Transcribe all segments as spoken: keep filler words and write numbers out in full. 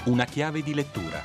Una chiave di lettura.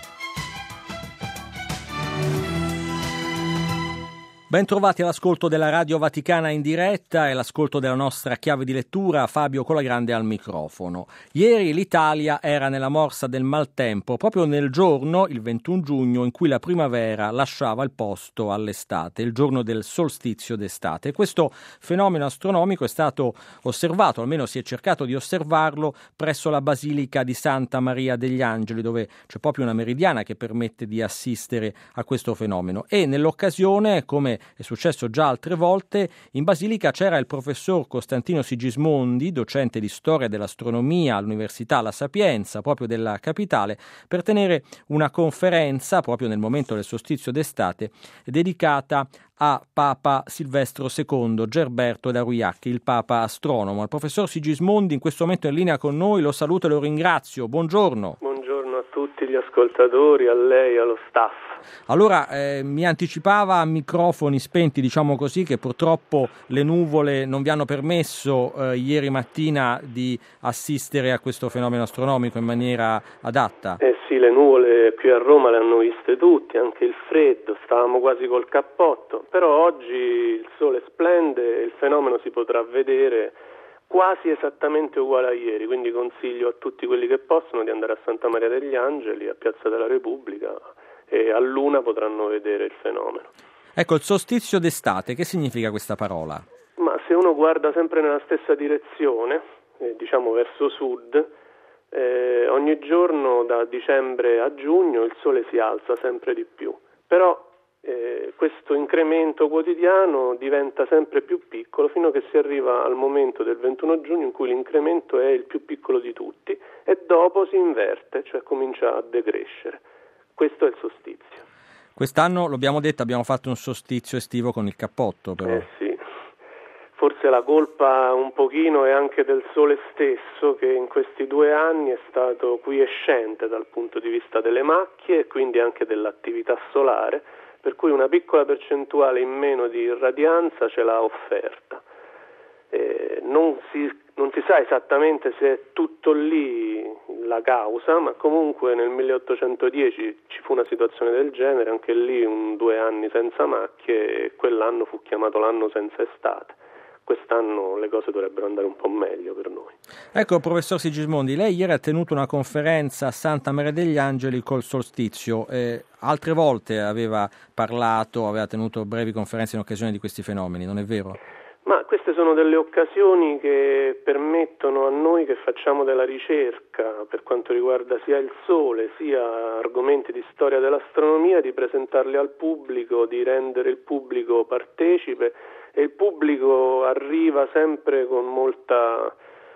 Ben trovati all'ascolto della Radio Vaticana in diretta e l'ascolto della nostra chiave di lettura. Fabio Colagrande al microfono. Ieri l'Italia era nella morsa del maltempo, proprio nel giorno, il ventuno giugno, in cui la primavera lasciava il posto all'estate, il giorno del solstizio d'estate. Questo fenomeno astronomico è stato osservato, almeno si è cercato di osservarlo, presso la Basilica di Santa Maria degli Angeli, dove c'è proprio una meridiana che permette di assistere a questo fenomeno. E nell'occasione, come è successo già altre volte, in Basilica c'era il professor Costantino Sigismondi, docente di storia dell'astronomia all'Università La Sapienza, proprio della capitale, per tenere una conferenza proprio nel momento del solstizio d'estate dedicata a Papa Silvestro secondo Gerberto da Ruiacchi, il Papa astronomo. Il professor Sigismondi in questo momento è in linea con noi, lo saluto e lo ringrazio. Buongiorno. Buongiorno a tutti gli ascoltatori, a lei, allo staff. Allora, eh, mi anticipava a microfoni spenti, diciamo così, che purtroppo le nuvole non vi hanno permesso eh, ieri mattina di assistere a questo fenomeno astronomico in maniera adatta. Eh sì, le nuvole qui a Roma le hanno viste tutti, anche il freddo, stavamo quasi col cappotto, però oggi il sole splende e il fenomeno si potrà vedere quasi esattamente uguale a ieri, quindi consiglio a tutti quelli che possono di andare a Santa Maria degli Angeli, a Piazza della Repubblica, e a luna potranno vedere il fenomeno. Ecco, il solstizio d'estate, che significa questa parola? Ma se uno guarda sempre nella stessa direzione, eh, diciamo verso sud, eh, ogni giorno da dicembre a giugno il sole si alza sempre di più, però eh, questo incremento quotidiano diventa sempre più piccolo fino a che si arriva al momento del ventuno giugno in cui l'incremento è il più piccolo di tutti e dopo si inverte, cioè comincia a decrescere. Questo è il solstizio. Quest'anno, lo abbiamo detto, abbiamo fatto un solstizio estivo con il cappotto, però. Eh sì, forse la colpa un pochino è anche del sole stesso, che in questi due anni è stato quiescente dal punto di vista delle macchie e quindi anche dell'attività solare, per cui una piccola percentuale in meno di radianza ce l'ha offerta. Eh, non si, non si sa esattamente se è tutto lì la causa, ma comunque nel milleottocentodieci ci fu una situazione del genere, anche lì un due anni senza macchie e quell'anno fu chiamato l'anno senza estate. Quest'anno le cose dovrebbero andare un po' meglio per noi. Ecco, professor Sigismondi, lei ieri ha tenuto una conferenza a Santa Maria degli Angeli col solstizio. Eh, altre volte aveva parlato, aveva tenuto brevi conferenze in occasione di questi fenomeni, non è vero? Ma queste sono delle occasioni che permettono a noi che facciamo della ricerca per quanto riguarda sia il Sole sia argomenti di storia dell'astronomia di presentarli al pubblico, di rendere il pubblico partecipe e il pubblico arriva sempre con molta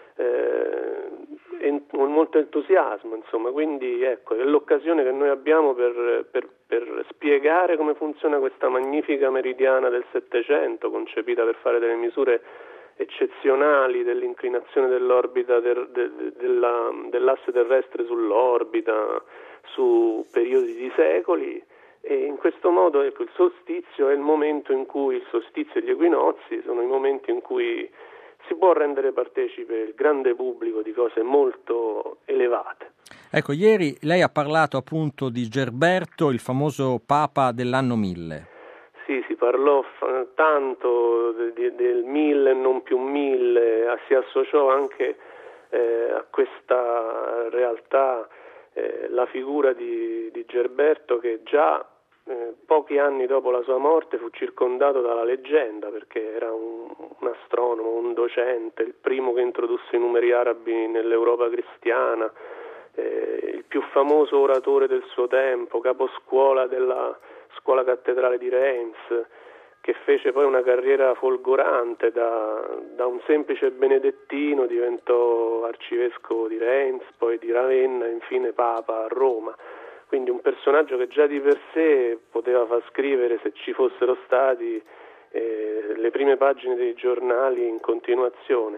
eh, en- con molto entusiasmo, insomma, quindi ecco, è l'occasione che noi abbiamo per, per, per spiegare come funziona questa magnifica meridiana del Settecento, concepita per fare delle misure eccezionali dell'inclinazione dell'orbita der, de, de, della, dell'asse terrestre sull'orbita su periodi di secoli. E in questo modo ecco, il solstizio è il momento in cui il solstizio e gli equinozi sono i momenti in cui si può rendere partecipe il grande pubblico di cose molto elevate. Ecco, ieri lei ha parlato appunto di Gerberto, il famoso Papa dell'anno mille. Sì, si parlò f- tanto de- de- del mille e non più mille, si associò anche eh, a questa realtà eh, la figura di, di Gerberto che già Eh, pochi anni dopo la sua morte fu circondato dalla leggenda perché era un, un astronomo, un docente, il primo che introdusse i numeri arabi nell'Europa cristiana, eh, il più famoso oratore del suo tempo, caposcuola della scuola cattedrale di Reims, che fece poi una carriera folgorante, da, da un semplice benedettino diventò arcivescovo di Reims, poi di Ravenna e infine Papa a Roma. Quindi un personaggio che già di per sé poteva far scrivere, se ci fossero stati, eh, le prime pagine dei giornali in continuazione.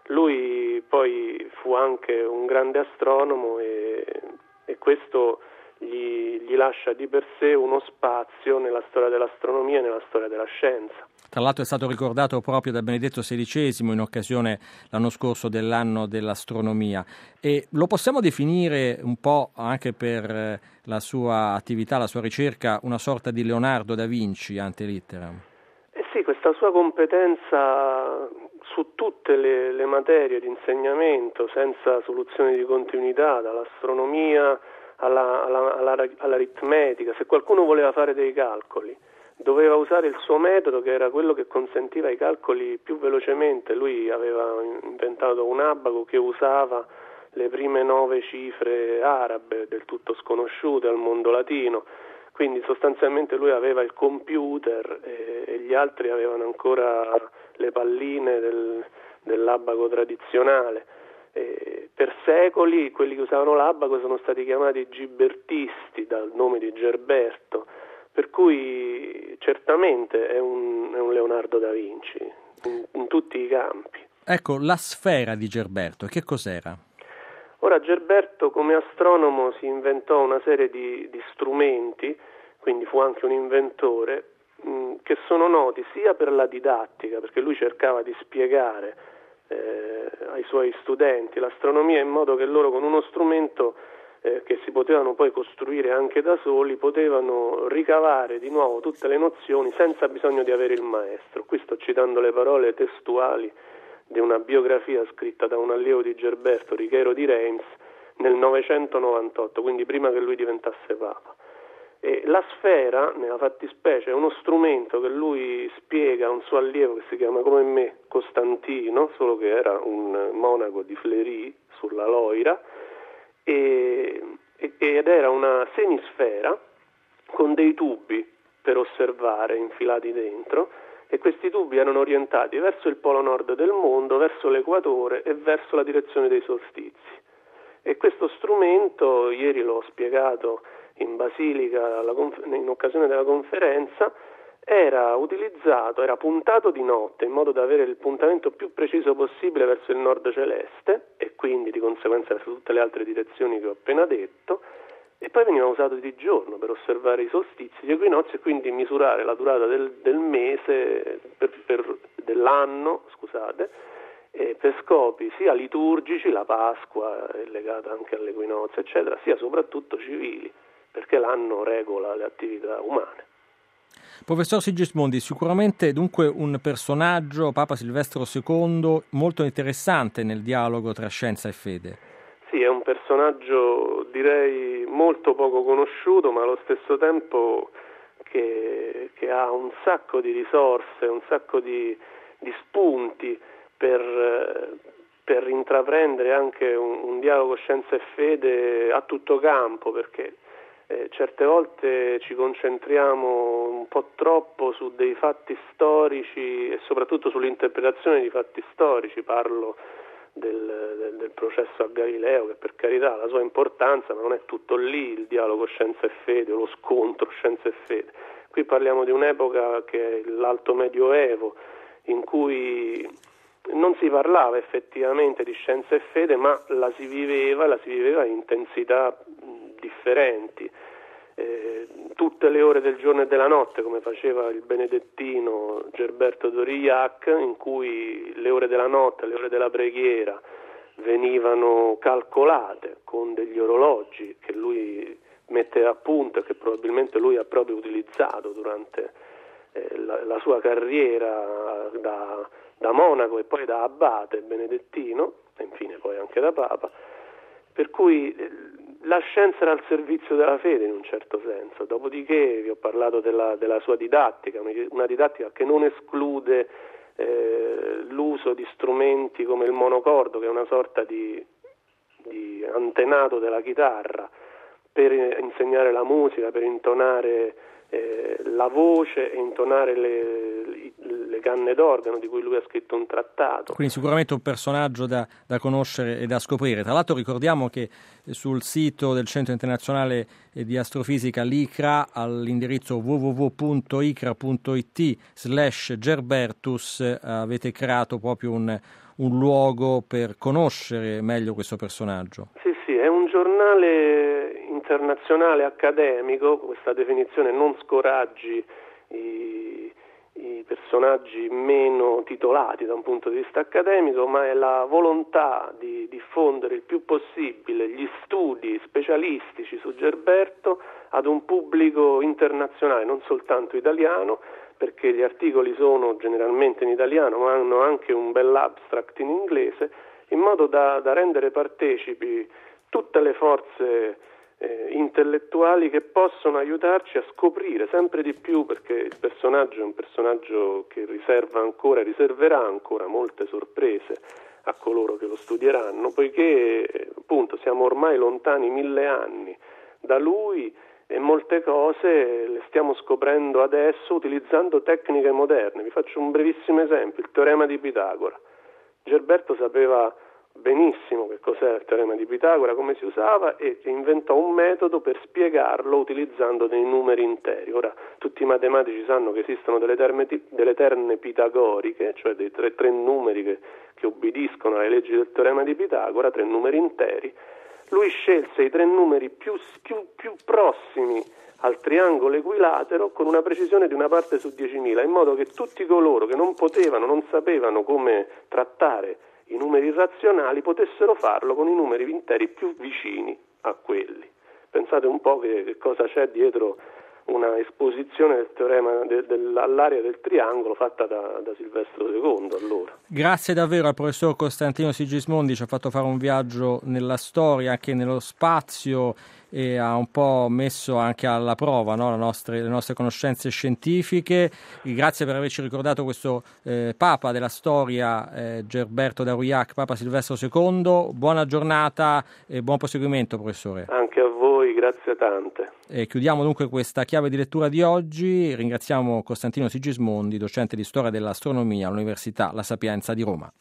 Lui poi fu anche un grande astronomo e, e questo gli, gli gli lascia di per sé uno spazio nella storia dell'astronomia e nella storia della scienza. Tra l'altro è stato ricordato proprio da Benedetto sedicesimo in occasione l'anno scorso dell'anno dell'astronomia, e lo possiamo definire un po' anche per la sua attività, la sua ricerca, una sorta di Leonardo da Vinci ante litteram. Eh sì, questa sua competenza su tutte le, le materie di insegnamento, senza soluzioni di continuità, dall'astronomia alla, alla, alla, all'aritmetica. Se qualcuno voleva fare dei calcoli, doveva usare il suo metodo, che era quello che consentiva i calcoli più velocemente. Lui aveva inventato un abaco che usava le prime nove cifre arabe, del tutto sconosciute al mondo latino, quindi sostanzialmente lui aveva il computer e, e gli altri avevano ancora le palline del, dell'abaco tradizionale. E per secoli quelli che usavano l'abaco sono stati chiamati gibertisti, dal nome di Gerberto, per cui certamente è un, è un Leonardo da Vinci in, in tutti i campi. Ecco, la sfera di Gerberto, che cos'era? Ora, Gerberto come astronomo si inventò una serie di, di strumenti, quindi fu anche un inventore, mh, che sono noti sia per la didattica, perché lui cercava di spiegare eh, ai suoi studenti l'astronomia in modo che loro con uno strumento eh, che si potevano poi costruire anche da soli, potevano ricavare di nuovo tutte le nozioni senza bisogno di avere il maestro. Qui sto citando le parole testuali di una biografia scritta da un allievo di Gerberto, Riquero di Reims, nel novecentonovantotto, quindi prima che lui diventasse papa. E la sfera, nella fattispecie, è uno strumento che lui spiega a un suo allievo che si chiama come me Costantino, solo che era un monaco di Fleury sulla Loira, e, ed era una semisfera con dei tubi per osservare infilati dentro, e questi tubi erano orientati verso il polo nord del mondo, verso l'equatore e verso la direzione dei solstizi. E questo strumento, ieri l'ho spiegato in Basilica alla conf- in occasione della conferenza, era utilizzato, era puntato di notte in modo da avere il puntamento più preciso possibile verso il nord celeste e quindi di conseguenza verso tutte le altre direzioni che ho appena detto, e poi veniva usato di giorno per osservare i solstizi, gli equinozi, e quindi misurare la durata del, del mese, per, per, dell'anno, scusate, e per scopi sia liturgici, la Pasqua è legata anche all'equinozio, eccetera, sia soprattutto civili, perché l'anno regola le attività umane. Professor Sigismondi, sicuramente dunque un personaggio, Papa Silvestro secondo, molto interessante nel dialogo tra scienza e fede. Sì, è un personaggio direi molto poco conosciuto, ma allo stesso tempo che, che ha un sacco di risorse, un sacco di, di spunti per, per intraprendere anche un, un dialogo scienza e fede a tutto campo, perché eh, certe volte ci concentriamo un po' troppo su dei fatti storici e soprattutto sull'interpretazione di fatti storici. Parlo Del, del, del processo a Galileo, che per carità ha la sua importanza, ma non è tutto lì il dialogo scienza e fede o lo scontro scienza e fede. Qui parliamo di un'epoca che è l'Alto Medioevo, in cui non si parlava effettivamente di scienza e fede, ma la si viveva, la si viveva in intensità differenti. Eh, tutte le ore del giorno e della notte, come faceva il benedettino Gerberto d'Aurillac, in cui le ore della notte, le ore della preghiera venivano calcolate con degli orologi che lui metteva a punto e che probabilmente lui ha proprio utilizzato durante eh, la, la sua carriera da, da monaco e poi da abate benedettino, e infine poi anche da papa, per cui eh, la scienza era al servizio della fede in un certo senso. Dopodiché vi ho parlato della, della sua didattica, una didattica che non esclude eh, l'uso di strumenti come il monocordo, che è una sorta di, di antenato della chitarra, per insegnare la musica, per intonare eh, la voce e intonare le, le canne d'organo, di cui lui ha scritto un trattato. Quindi sicuramente un personaggio da, da conoscere e da scoprire. Tra l'altro ricordiamo che sul sito del Centro Internazionale di Astrofisica, l'I C R A, all'indirizzo w w w punto i c r a punto i t slash Gerbertus avete creato proprio un, un luogo per conoscere meglio questo personaggio. Sì, sì, è un giornale internazionale accademico, questa definizione non scoraggi i, i personaggi meno titolati da un punto di vista accademico, ma è la volontà di diffondere il più possibile gli studi specialistici su Gerberto ad un pubblico internazionale, non soltanto italiano, perché gli articoli sono generalmente in italiano, ma hanno anche un bell'abstract in inglese, in modo da, da rendere partecipi tutte le forze eh, intellettuali che possono aiutarci a scoprire sempre di più, perché il personaggio è un personaggio che riserva ancora, riserverà ancora molte sorprese a coloro che lo studieranno, poiché appunto siamo ormai lontani mille anni da lui e molte cose le stiamo scoprendo adesso utilizzando tecniche moderne. Vi faccio un brevissimo esempio, il teorema di Pitagora. Gerberto sapeva benissimo che cos'era il teorema di Pitagora, come si usava, e inventò un metodo per spiegarlo utilizzando dei numeri interi. Ora, tutti i matematici sanno che esistono delle, terme, delle terne pitagoriche, cioè dei tre, tre numeri che, che obbediscono alle leggi del teorema di Pitagora, tre numeri interi. Lui scelse i tre numeri più, più, più prossimi al triangolo equilatero con una precisione di una parte su diecimila, in modo che tutti coloro che non potevano, non sapevano come trattare i numeri irrazionali potessero farlo con i numeri interi più vicini a quelli. Pensate un po' che, che cosa c'è dietro una esposizione del teorema de, de, all'area del triangolo fatta da, da Silvestro secondo allora. Grazie davvero al professor Costantino Sigismondi, ci ha fatto fare un viaggio nella storia, anche nello spazio, e ha un po' messo anche alla prova, no, le, nostre, le nostre conoscenze scientifiche. Grazie per averci ricordato questo eh, Papa della storia, eh, Gerberto d'Aurillac, Papa Silvestro secondo. Buona giornata e buon proseguimento, professore. Anche a voi, grazie tante. E chiudiamo dunque questa chiave di lettura di oggi. Ringraziamo Costantino Sigismondi, docente di storia dell'astronomia all'Università La Sapienza di Roma.